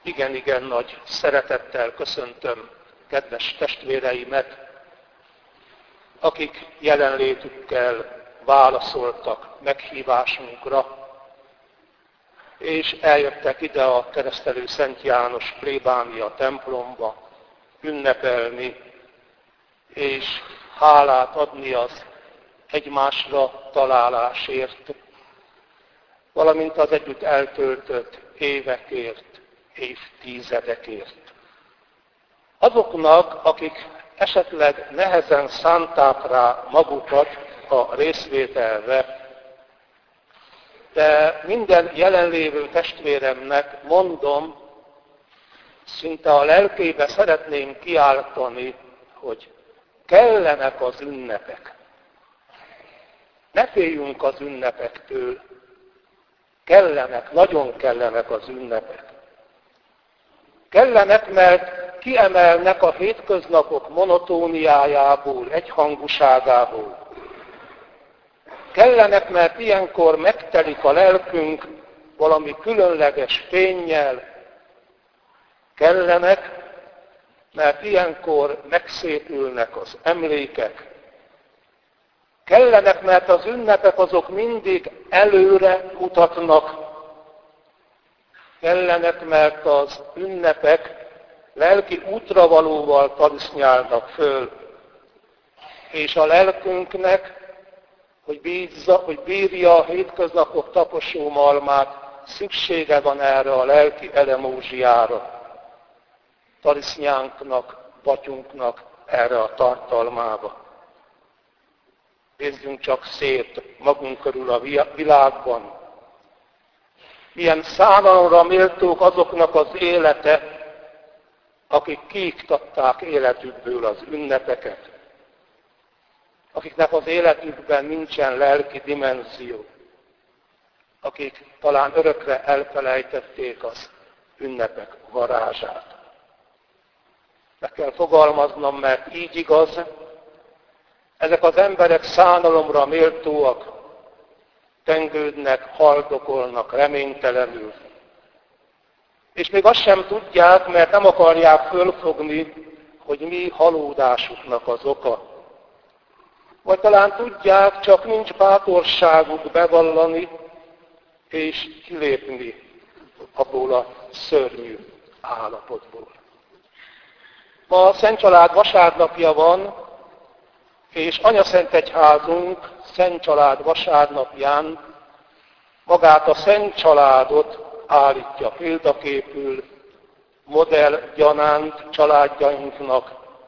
Igen nagy szeretettel köszöntöm kedves testvéreimet, akik jelenlétükkel válaszoltak meghívásunkra, és eljöttek ide a Keresztelő Szent János plébánia templomba ünnepelni, és hálát adni az egymásra találásért, valamint az együtt eltöltött évekért, évtizedekért. Azoknak, akik esetleg nehezen szánták rá magukat a részvételre, de minden jelenlévő testvéremnek mondom, szinte a lelkébe szeretném kiáltani, hogy kellenek az ünnepek. Ne féljünk az ünnepektől. Kellenek, nagyon kellenek az ünnepek. Kellenek, mert kiemelnek a hétköznapok monotóniájából, egyhangúságából. Kellenek, mert ilyenkor megtelik a lelkünk valami különleges fénnyel. Kellenek, mert ilyenkor megszépülnek az emlékek. Kellenek, mert az ünnepek azok mindig előre mutatnak. Kellenek, mert az ünnepek lelki útravalóval talisznyálnak föl, és a lelkünknek, hogy bírja a hétköznapok taposó malmát, szüksége van erre a lelki elemózsiára. Talisznyánknak, batyunknak erre a tartalmába. Nézzünk csak szét magunk körül a világban. Milyen szánalomra méltók azoknak az élete, akik kiiktatták életükből az ünnepeket. Akiknek az életükben nincsen lelki dimenzió. Akik talán örökre elfelejtették az ünnepek varázsát. Meg kell fogalmaznom, mert így igaz, ezek az emberek szánalomra méltóak, tengődnek, haldokolnak reménytelenül. És még azt sem tudják, mert nem akarják fölfogni, hogy mi halódásuknak az oka. Vagy talán tudják, csak nincs bátorságuk bevallani és kilépni abból a szörnyű állapotból. Ma a Szent Család vasárnapja van, és Anyaszentegyházunk Szent Család vasárnapján magát a Szent Családot állítja példaképül, modellgyanánt családjainknak,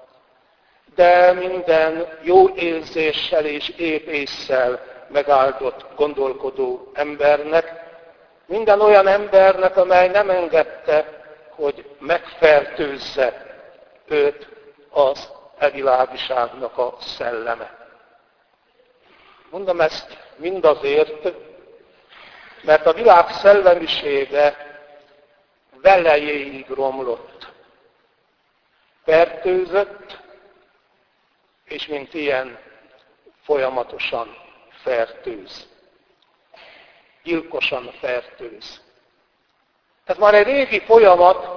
de minden jó érzéssel és épp ésszel megáldott gondolkodó embernek, minden olyan embernek, amely nem engedte, hogy megfertőzze őt az világiságnak a szelleme. Mondom ezt mindazért, mert a világ szellemisége velejéig romlott. Fertőzött, és mint ilyen folyamatosan fertőz. Gyilkosan fertőz. Ez már egy régi folyamat,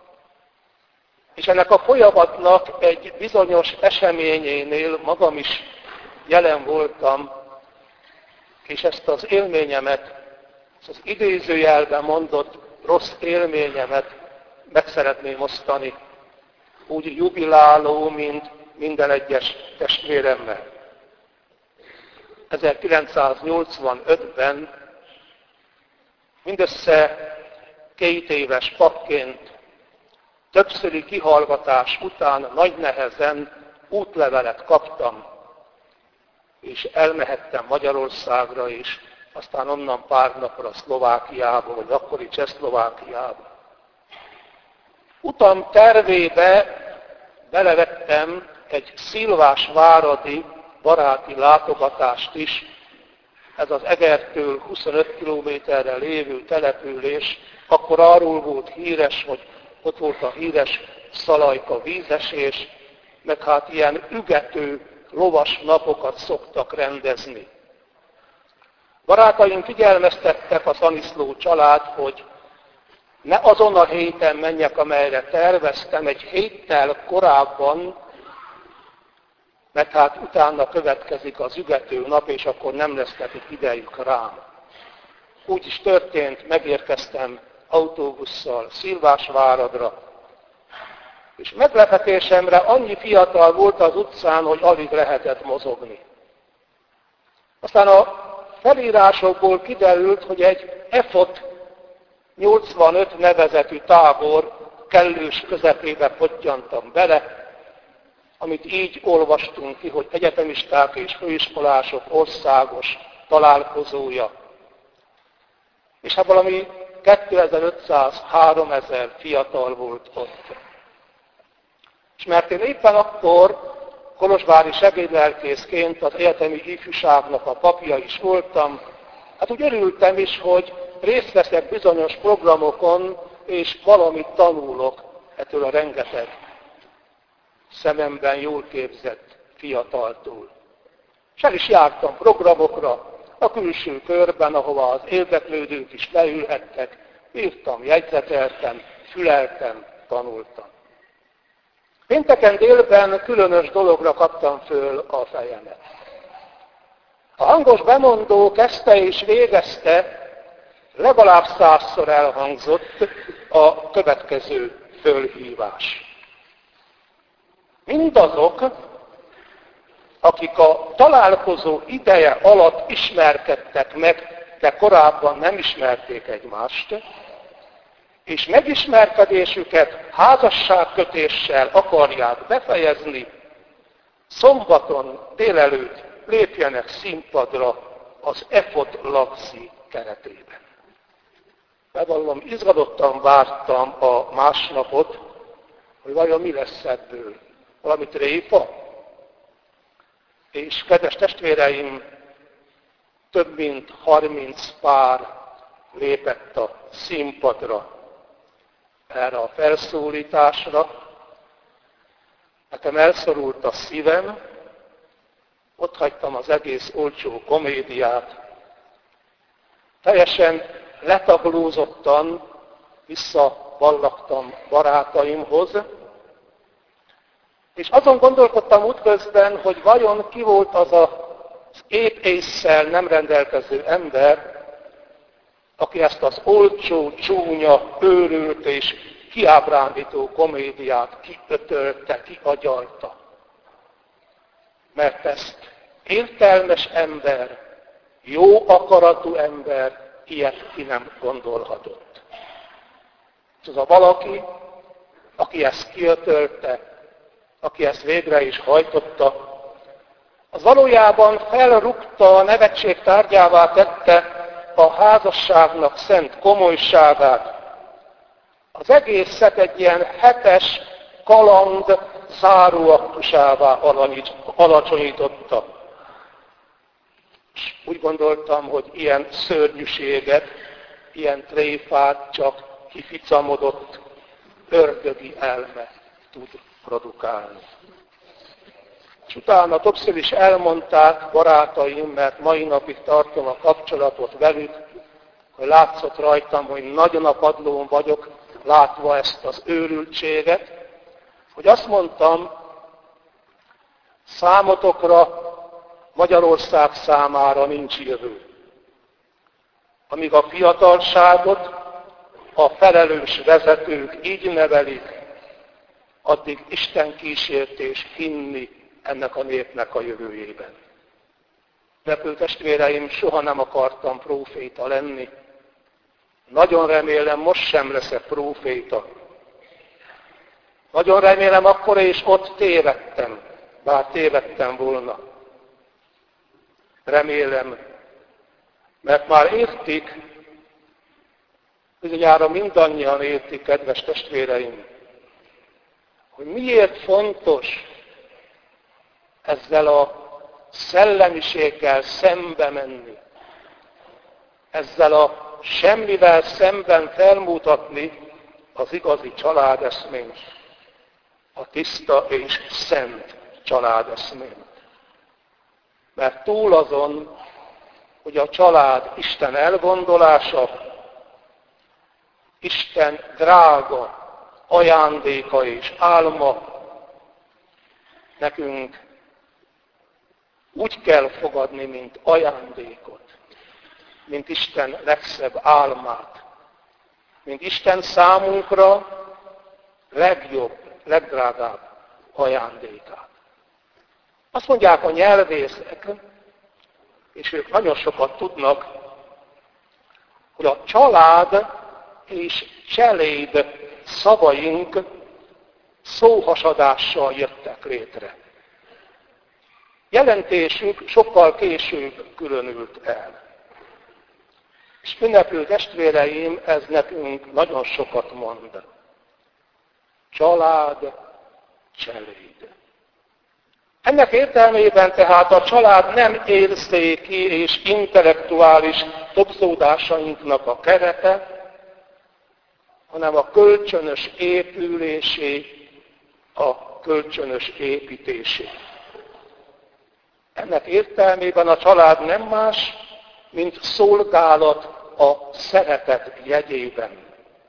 és ennek a folyamatnak egy bizonyos eseményénél magam is jelen voltam, és ezt az élményemet, ezt az idézőjelben mondott rossz élményemet meg szeretném osztani, úgy jubiláló, mint minden egyes testvéremmel. 1985-ben mindössze 2 éves papként többszöri kihallgatás után nagy nehezen útlevelet kaptam, és elmehettem Magyarországra, és aztán onnan pár napra Szlovákiába, vagy akkori Csehszlovákiába. Utam tervébe belevettem egy Szilvásváradi baráti látogatást is. Ez az Egertől 25 kilométerre lévő település, akkor arról volt híres, hogy ott volt a híres Szalajka vízesés, meg hát ilyen ügető lovas napokat szoktak rendezni. Barátaim figyelmeztettek a Szaniszló család, hogy ne azon a héten menjek, amelyre terveztem, egy héttel korábban, mert hát utána következik az ügető nap, és akkor nem lesz nekik idejük rám. Úgy is történt, megérkeztem autóbusszal Szilvásváradra, és meglepetésemre annyi fiatal volt az utcán, hogy alig lehetett mozogni. Aztán a felírásokból kiderült, hogy egy EFOT 85 nevezetű tábor kellős közepébe pottyantam bele, amit így olvastunk ki, hogy egyetemisták és főiskolások országos találkozója. És hát valami 2500-3000 fiatal volt ott. És mert én éppen akkor kolozsvári segédlelkészként az egyetemi ifjúságnak a papja is voltam, hát úgy örültem is, hogy részt veszek bizonyos programokon, és valamit tanulok ettől a rengeteg szememben jól képzett fiataltól. És el is jártam programokra, a külső körben, ahova az érdeklődők is leülhettek, írtam, jegyzeteltem, füleltem, tanultam. Pénteken délben különös dologra kaptam föl a fejemet. A hangos bemondó kezdte és végezte, legalább 100-szor elhangzott a következő fölhívás. Mindazok, akik a találkozó ideje alatt ismerkedtek meg, de korábban nem ismerték egymást, és megismerkedésüket házasságkötéssel akarják befejezni, szombaton délelőtt lépjenek színpadra az EFOT Laci keretében. Bevallom, izgatottan vártam a másnapot, hogy vajon mi lesz ebből. Valami tréfa? És kedves testvéreim, több mint 30 pár lépett a színpadra erre a felszólításra. Nekem elszorult a szívem, ott hagytam az egész olcsó komédiát, teljesen letaglózottan visszavallagtam barátaimhoz, és azon gondolkodtam útközben, hogy vajon ki volt az az épp ésszel nem rendelkező ember, aki ezt az olcsó, csúnya, őrült és kiábrándító komédiát kiötölte, kiagyalta. Mert ezt értelmes ember, jó akaratú ember ilyet ki nem gondolhatott. És az a valaki, aki ezt kiötölte, aki ezt végre is hajtotta, az valójában felrúgta, a nevetség tárgyává tette a házasságnak szent komolyságát. Az egészet egy ilyen hetes kaland záróaktusává alacsonyította. És úgy gondoltam, hogy ilyen szörnyűséget, ilyen tréfát csak kificamodott ördögi elme tud produkálni. És utána többször is elmondták barátaim, mert mai napig tartom a kapcsolatot velük, hogy látszott rajtam, hogy nagyon a padlón vagyok, látva ezt az őrültséget, hogy azt mondtam, számotokra, Magyarország számára nincs jövő. Amíg a fiatalságot a felelős vezetők így nevelik, addig Isten kísértés hinni ennek a népnek a jövőjében. Repő testvéreim, soha nem akartam próféta lenni. Nagyon remélem, most sem leszek próféta. Nagyon remélem, akkor és ott tévedtem, bár tévedtem volna. Remélem, mert már értik, bizonyára mindannyian értik, kedves testvéreim, hogy miért fontos ezzel a szellemiséggel szembe menni, ezzel a semmivel szemben felmutatni az igazi családeszményt, a tiszta és szent családeszményt. Mert túl azon, hogy a család Isten elgondolása, Isten drága ajándéka és álma, nekünk úgy kell fogadni, mint ajándékot, mint Isten legszebb álmát, mint Isten számunkra legjobb, legdrágább ajándékát. Azt mondják a nyelvészek, és ők nagyon sokat tudnak, hogy a család és cseléd szavaink szóhasadással jöttek létre. Jelentésük sokkal később különült el. És ünneplő testvéreim, ez nekünk nagyon sokat mond. Család, cseléd. Ennek értelmében tehát a család nem érzéki és intellektuális tobzódásainknak a kerete, hanem a kölcsönös épülésé, a kölcsönös építésé. Ennek értelmében a család nem más, mint szolgálat a szeretet jegyében.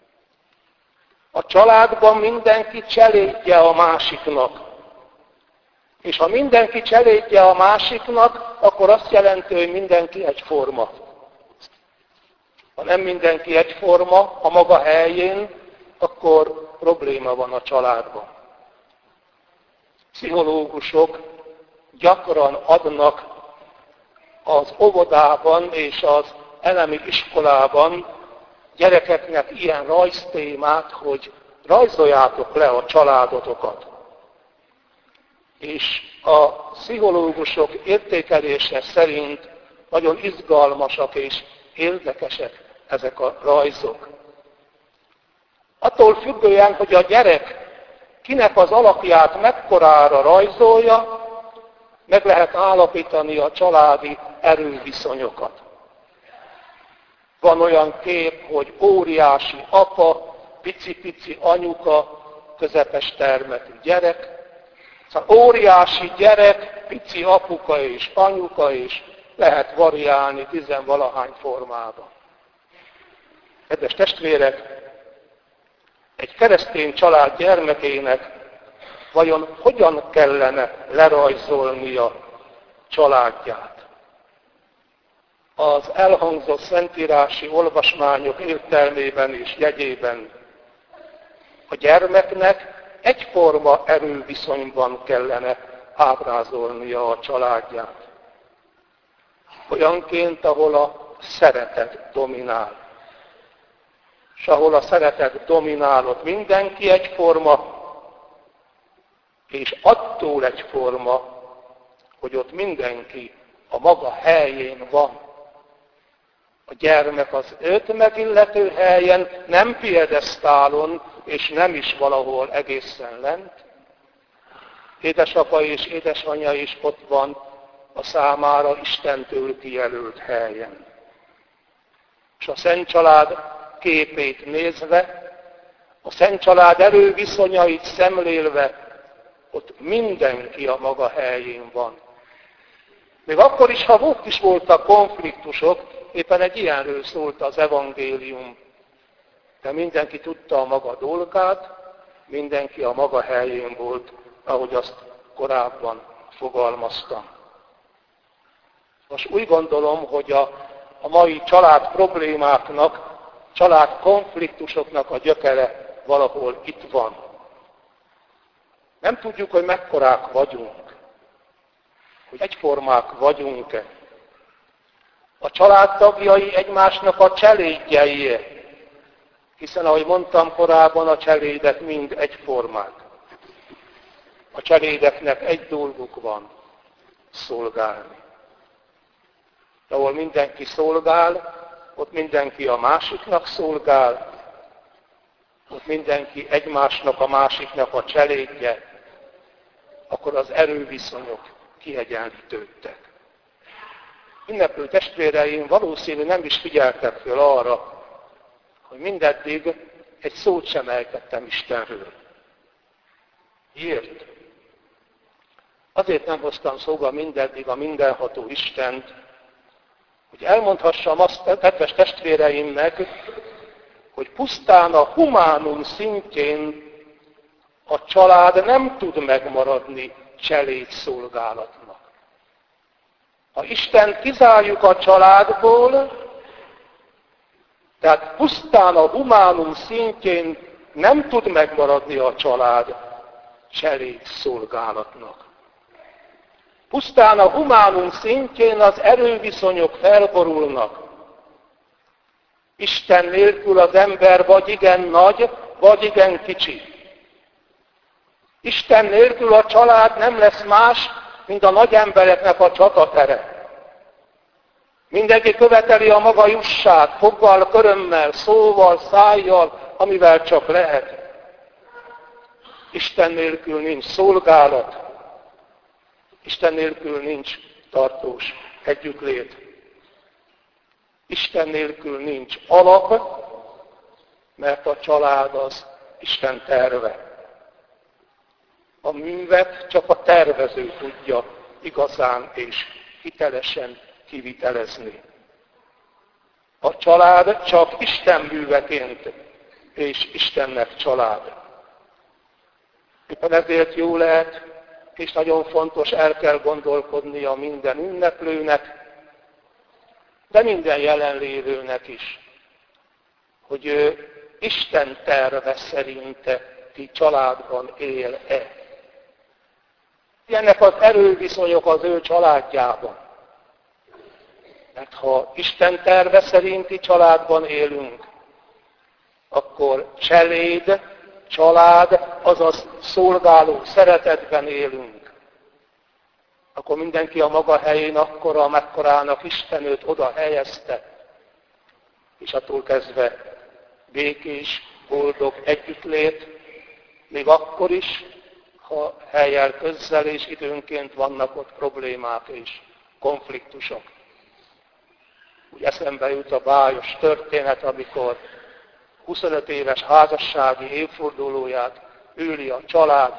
A családban mindenki cselédje a másiknak. És ha mindenki cselédje a másiknak, akkor azt jelenti, hogy mindenki egyforma. Ha nem mindenki egyforma a maga helyén, akkor probléma van a családban. Pszichológusok gyakran adnak az óvodában és az elemi iskolában gyerekeknek ilyen rajztémát, hogy rajzoljátok le a családotokat. És a pszichológusok értékelése szerint nagyon izgalmasak és érdekesek ezek a rajzok. Attól függően, hogy a gyerek kinek az alakját mekkorára rajzolja, meg lehet állapítani a családi erőviszonyokat. Van olyan kép, hogy óriási apa, pici-pici anyuka, közepes termetű gyerek. Szóval óriási gyerek, pici apuka és anyuka, és lehet variálni tizenvalahány formában. Kedves testvérek, egy keresztény család gyermekének vajon hogyan kellene lerajzolnia családját? Az elhangzott szentírási olvasmányok értelmében és jegyében a gyermeknek egyforma erőviszonyban kellene ábrázolnia a családját. Olyanként, ahol a szeretet dominál. És ahol a szeretet dominál, ott mindenki egyforma, és attól egyforma, hogy ott mindenki a maga helyén van. A gyermek az őt megillető helyen, nem piedesztálon, és nem is valahol egészen lent. Édesapa és édesanyja is ott van a számára Istentől kijelölt helyen. És a Szent Család képét nézve, a Szent Család erőviszonyait szemlélve, ott mindenki a maga helyén van. Még akkor is, ha ott is voltak konfliktusok, éppen egy ilyenről szólt az evangélium. De mindenki tudta a maga dolgát, mindenki a maga helyén volt, ahogy azt korábban fogalmaztam. Most úgy gondolom, hogy a mai család problémáknak, család konfliktusoknak a gyökere valahol itt van. Nem tudjuk, hogy mekkorák vagyunk, hogy egyformák vagyunk-e. A családtagjai egymásnak a cselédjei, hiszen ahogy mondtam korábban, a cselédek mind egyformák. A cselédeknek egy dolguk van, szolgálni. De ahol mindenki szolgál, ott mindenki a másiknak szolgál, ott mindenki egymásnak, a másiknak a cselédje, akkor az erőviszonyok kiegyenlítődtek. Ünneplő testvéreim valószínű nem is figyeltek föl arra, hogy mindeddig egy szót sem ejtettem Istenről. Miért? Azért nem hoztam szóba mindeddig a mindenható Istent, hogy elmondhassam azt, kedves testvéreimnek, hogy pusztán a humánum szintjén a család nem tud megmaradni cselédszolgálatnak. Ha Istent kizárjuk a családból, tehát pusztán a humánum szintjén nem tud megmaradni a család cselédszolgálatnak. Pusztán a humánum szintjén az erőviszonyok felborulnak. Isten nélkül az ember vagy igen nagy, vagy igen kicsi. Isten nélkül a család nem lesz más, mint a nagy embereknek a csatatere. Mindenki követeli a maga jussát, foggal, körömmel, szóval, szájjal, amivel csak lehet. Isten nélkül nincs szolgálat, Isten nélkül nincs tartós együttlét. Isten nélkül nincs alap, mert a család az Isten terve. A művet csak a tervező tudja igazán és hitelesen kivitelezni. A család csak Isten műveként és Istennek család. Éppen ezért jó lehet, és nagyon fontos, el kell gondolkodnia minden ünneplőnek, de minden jelenlévőnek is, hogy ő Isten terve szerinti családban él-e. Ilyenek az erőviszonyok az ő családjában. Mert ha Isten terve szerinti családban élünk, akkor család, azaz szolgáló szeretetben élünk. Akkor mindenki a maga helyén akkora, amekkorának Isten őt oda helyezte. És attól kezdve békés, boldog együttlét, még akkor is, ha helyjel közzel és időnként vannak ott problémák és konfliktusok. Úgy eszembe jut a bájos történet, amikor 25 éves házassági évfordulóját üli a család,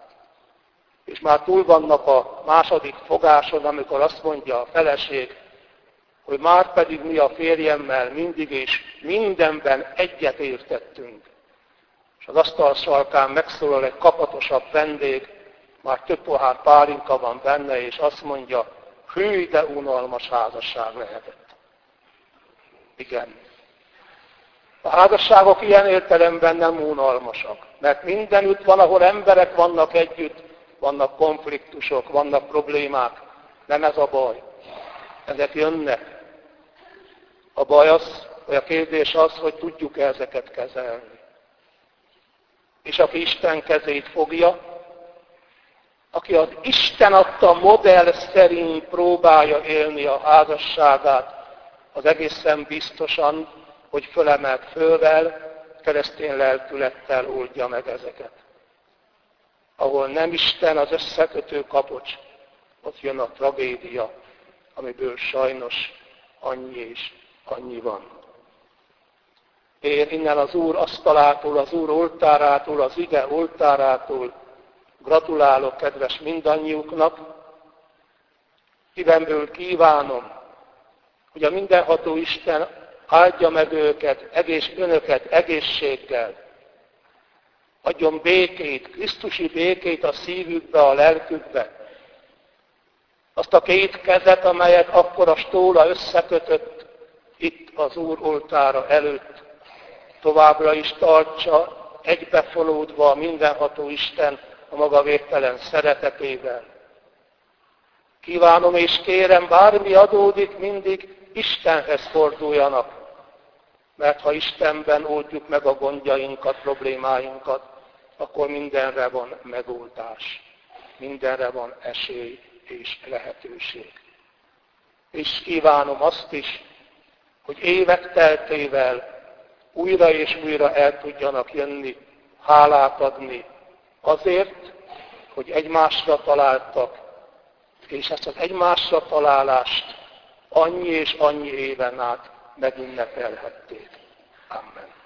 és már túl vannak a második fogáson, amikor azt mondja a feleség, hogy már pedig mi a férjemmel mindig és mindenben egyet értettünk. És az asztal sarkán megszólal egy kapatosabb vendég, már több pohár pálinka van benne, és azt mondja, hű, de unalmas házasság lehetett. Igen. A házasságok ilyen értelemben nem unalmasak, mert mindenütt van, ahol emberek vannak együtt, vannak konfliktusok, vannak problémák. Nem ez a baj. Ezek jönnek. A baj az, vagy a kérdés az, hogy tudjuk-e ezeket kezelni. És aki Isten kezét fogja, aki az Isten adta modell szerint próbálja élni a házasságát, az egészen biztosan, hogy fölemelt fölvel, keresztény lelkülettel oldja meg ezeket. Ahol nem Isten az összekötő kapocs, ott jön a tragédia, amiből sajnos annyi és annyi van. Én innen az Úr asztalától, az Úr oltárától, az ige oltárától gratulálok kedves mindannyiuknak. Szívemből kívánom, hogy a mindenható Isten áldja meg őket, önöket egészséggel. Adjon békét, krisztusi békét a szívükbe, a lelkükbe. Azt a két kezet, amelyet akkor a stóla összekötött itt az Úr oltára előtt, továbbra is tartsa egybefonódva a mindenható Isten a maga végtelen szeretetével. Kívánom és kérem, bármi adódik, mindig Istenhez forduljanak, mert ha Istenben oldjuk meg a gondjainkat, problémáinkat, akkor mindenre van megoldás, mindenre van esély és lehetőség. És kívánom azt is, hogy évek teltével újra és újra el tudjanak jönni, hálát adni azért, hogy egymásra találtak, és ezt az egymásra találást annyi és annyi éven át megünnepelhették. Amen.